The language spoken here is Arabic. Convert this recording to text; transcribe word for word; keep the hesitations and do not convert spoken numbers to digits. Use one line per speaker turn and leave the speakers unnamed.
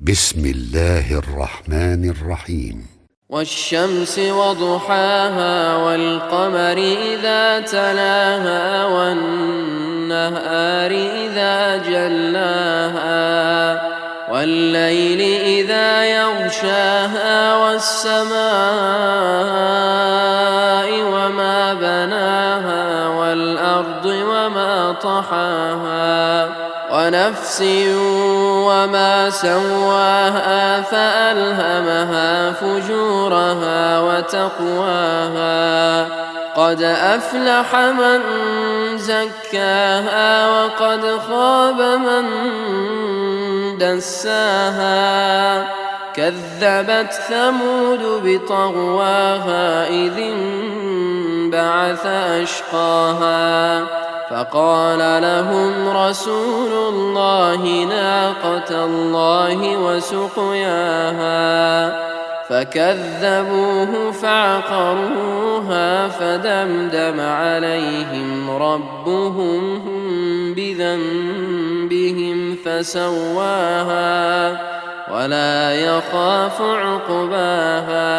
بسم الله الرحمن الرحيم.
والشمس وضحاها والقمر إذا تلاها والنهار إذا جلاها والليل إذا يغشاها والسماء وما بناها والأرض وما طحاها ونفس وما سواها فألهمها فجورها وتقواها قد أفلح من زكاها وقد خاب من دساها كذبت ثمود بطغواها إذ انبعث أشقاها فقال لهم رسول الله ناقة الله وسقياها فكذبوه فعقروها فدمدم عليهم ربهم بذنبهم فسواها ولا يخاف عقباها.